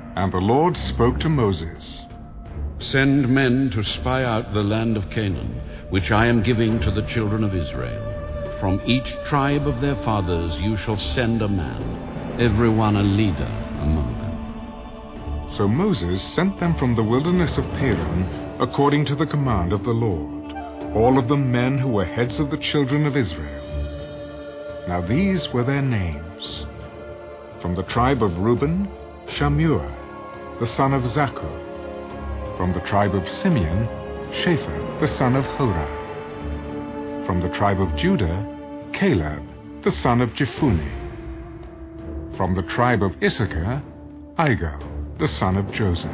And the Lord spoke to Moses. Send men to spy out the land of Canaan, which I am giving to the children of Israel. From each tribe of their fathers you shall send a man, every one a leader among them. So Moses sent them from the wilderness of Paran, according to the command of the Lord, all of them men who were heads of the children of Israel. Now these were their names. From the tribe of Reuben, Shammua, the son of Zaccur. From the tribe of Simeon, Shaphat, the son of Hori. From the tribe of Judah, Caleb, the son of Jephunneh. From the tribe of Issachar, Igal, the son of Joseph.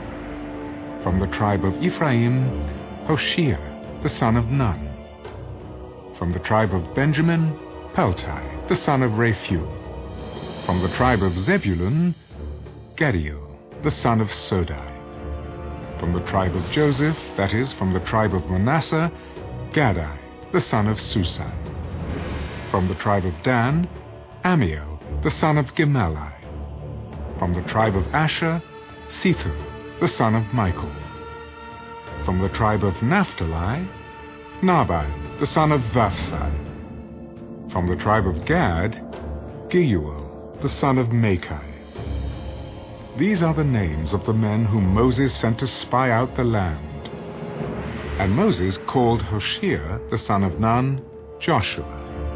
From the tribe of Ephraim, Hoshea, the son of Nun. From the tribe of Benjamin, Paltai, the son of Raphu. From the tribe of Zebulun, Gadiel, the son of Sodai. From the tribe of Joseph, that is, from the tribe of Manasseh, Gadai, the son of Susai. From the tribe of Dan, Amiel, the son of Gemalli. From the tribe of Asher, Sethur, the son of Michael. From the tribe of Naphtali, Nabai, the son of Vapsai. From the tribe of Gad, Geuel, the son of Machai. These are the names of the men whom Moses sent to spy out the land. And Moses called Hoshea, the son of Nun, Joshua.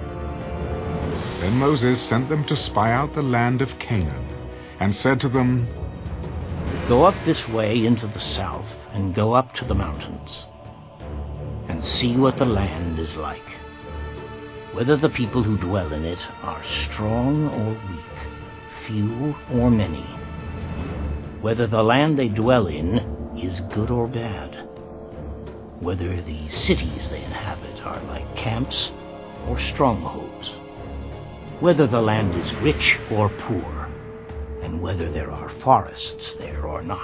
Then Moses sent them to spy out the land of Canaan, and said to them, Go up this way into the south, and go up to the mountains, and see what the land is like, whether the people who dwell in it are strong or weak, few or many, whether the land they dwell in is good or bad, whether the cities they inhabit are like camps or strongholds, whether the land is rich or poor, and whether there are forests there or not.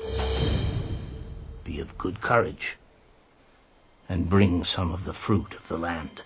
Be of good courage, and bring some of the fruit of the land.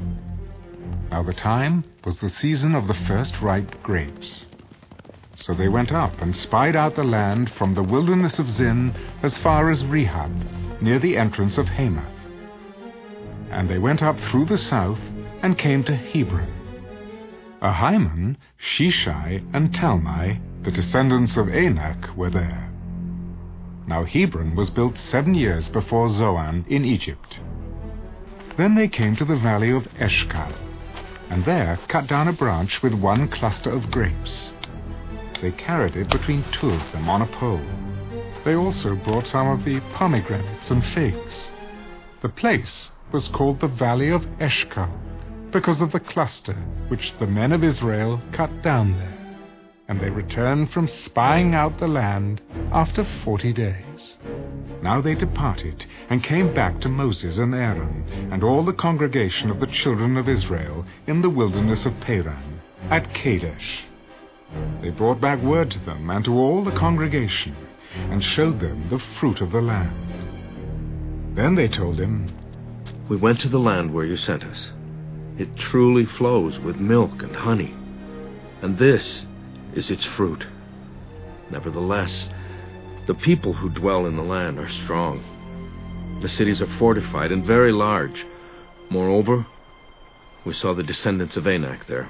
Now the time was the season of the first ripe grapes. So they went up and spied out the land from the wilderness of Zin as far as Rehob, near the entrance of Hamath. And they went up through the south and came to Hebron. Ahiman, Sheshai, and Talmai, the descendants of Anak, were there. Now Hebron was built 7 years before Zoan in Egypt. Then they came to the valley of Eshcol, and there cut down a branch with one cluster of grapes. They carried it between two of them on a pole. They also brought some of the pomegranates and figs. The place was called the Valley of Eshcol, because of the cluster which the men of Israel cut down there. And they returned from spying out the land after 40 days. Now they departed and came back to Moses and Aaron and all the congregation of the children of Israel in the wilderness of Paran, at Kadesh. They brought back word to them and to all the congregation, and showed them the fruit of the land. Then they told him, We went to the land where you sent us. It truly flows with milk and honey, and this is its fruit. Nevertheless, the people who dwell in the land are strong. The cities are fortified and very large. Moreover, we saw the descendants of Anak there.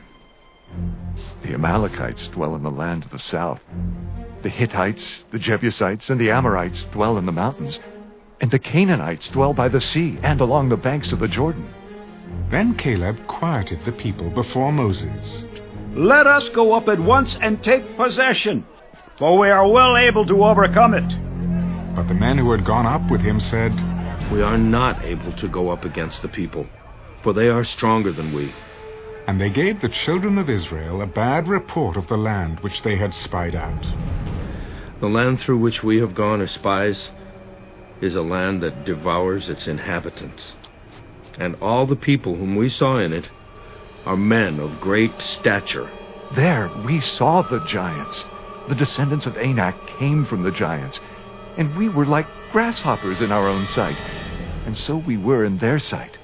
The Amalekites dwell in the land of the south. The Hittites, the Jebusites, and the Amorites dwell in the mountains. And the Canaanites dwell by the sea and along the banks of the Jordan. Then Caleb quieted the people before Moses. Let us go up at once and take possession, for we are well able to overcome it. But the men who had gone up with him said, We are not able to go up against the people, for they are stronger than we. And they gave the children of Israel a bad report of the land which they had spied out. The land through which we have gone as spies is a land that devours its inhabitants. And all the people whom we saw in it are men of great stature. There we saw the giants. The descendants of Anak came from the giants, and we were like grasshoppers in our own sight, and so we were in their sight.